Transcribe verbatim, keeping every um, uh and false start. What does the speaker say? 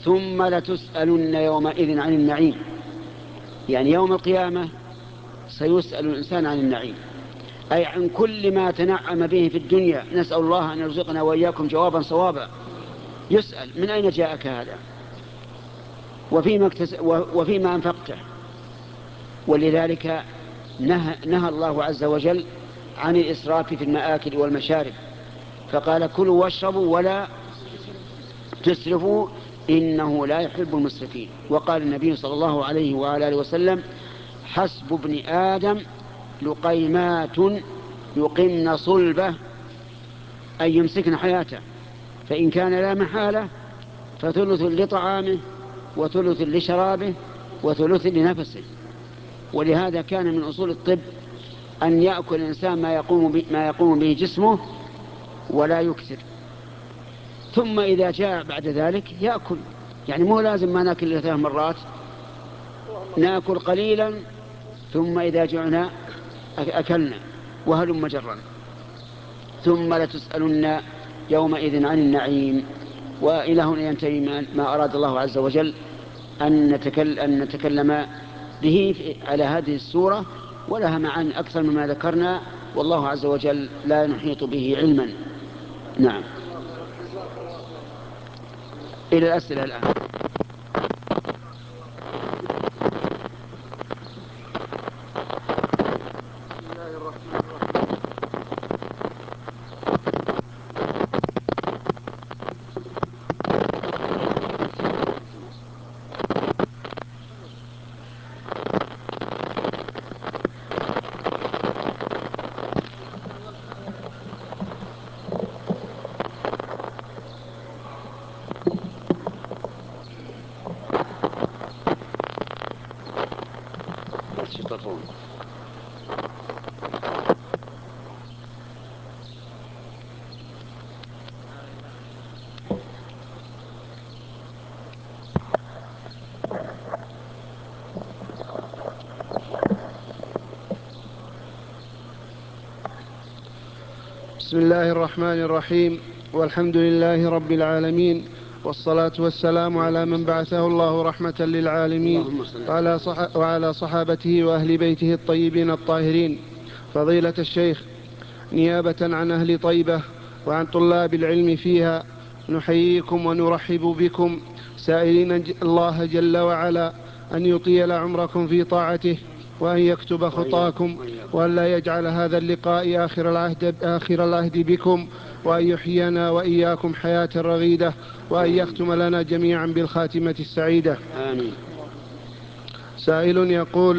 ثم لتسألن يومئذ عن النعيم، يعني يوم القيامة سيسأل الإنسان عن النعيم، أي عن كل ما تنعم به في الدنيا. نسأل الله أن يرزقنا وإياكم جوابا صوابا. يسأل: من أين جاءك هذا؟ وفيما, اكتس... وفيما أنفقته. ولذلك نهى... نهى الله عز وجل عن الإسراف في المآكل والمشارب، فقال: كلوا واشربوا ولا تسرفوا إنه لا يحب المسرفين. وقال النبي صلى الله عليه وعلى آله وسلم: حسب ابن آدم لقيمات يقمن صلبه، أي يمسكن حياته، فإن كان لا محالة فثلث لطعامه وثلث لشرابه وثلث لنفسه. ولهذا كان من أصول الطب أن يأكل الإنسان ما يقوم به, ما يقوم به جسمه ولا يكثر، ثم إذا جاء بعد ذلك يأكل. يعني مو لازم ما نأكل ثلاث مرات، نأكل قليلا ثم إذا جعنا أكلنا، وهلم جرا. ثم لتسألن يومئذ عن النعيم. وإلى هنا ينتهي ما أراد الله عز وجل أن نتكلم, أن نتكلم به على هذه السورة، ولها معاني أكثر مما ذكرنا، والله عز وجل لا نحيط به علما. نعم، إلى الأسئلة الآن. بسم الله الرحمن الرحيم، والحمد لله رب العالمين، والصلاة والسلام على من بعثه الله رحمة للعالمين وعلى صحابته وأهل بيته الطيبين الطاهرين. فضيلة الشيخ، نيابة عن أهل طيبة وعن طلاب العلم فيها، نحييكم ونرحب بكم، سائلين الله جل وعلا أن يطيل عمركم في طاعته، وأن يكتب خطاكم، وأن لا يجعل هذا اللقاء آخر العهد, آخر العهد بكم، وأن يحيينا وإياكم حياة رغيدة، وأن يختم لنا جميعا بالخاتمة السعيدة. آمين. سائل يقول: